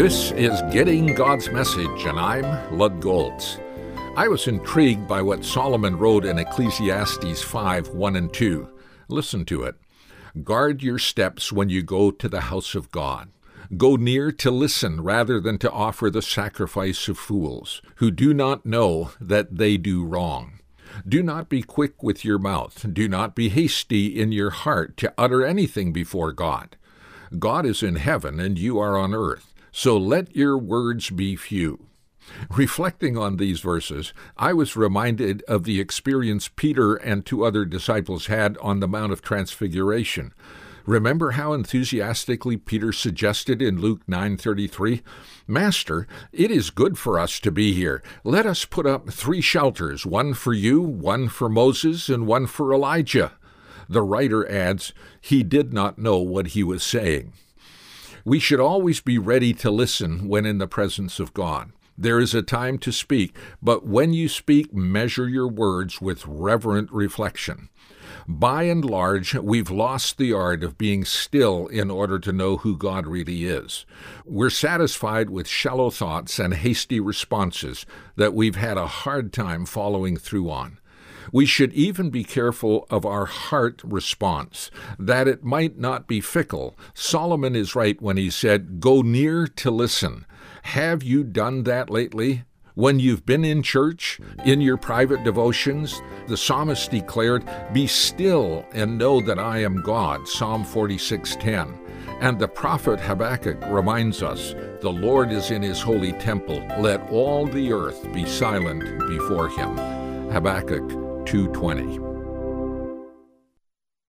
This is Getting God's Message, and I'm Lud Goltz. I was intrigued by what Solomon wrote in Ecclesiastes 5:1 and 2. Listen to it. Guard your steps when you go to the house of God. Go near to listen rather than to offer the sacrifice of fools, who do not know that they do wrong. Do not be quick with your mouth. Do not be hasty in your heart to utter anything before God. God is in heaven and you are on earth. So let your words be few. Reflecting on these verses, I was reminded of the experience Peter and two other disciples had on the Mount of Transfiguration. Remember how enthusiastically Peter suggested in Luke 9:33, "Master, it is good for us to be here. Let us put up 3 shelters, one for you, one for Moses, and one for Elijah." The writer adds, he did not know what he was saying. We should always be ready to listen when in the presence of God. There is a time to speak, but when you speak, measure your words with reverent reflection. By and large, we've lost the art of being still in order to know who God really is. We're satisfied with shallow thoughts and hasty responses that we've had a hard time following through on. We should even be careful of our heart response, that it might not be fickle. Solomon is right when he said, "Go near to listen." Have you done that lately? When you've been in church, in your private devotions, the psalmist declared, "Be still and know that I am God," Psalm 46:10. And the prophet Habakkuk reminds us, "The Lord is in his holy temple. Let all the earth be silent before him." Habakkuk 2:20.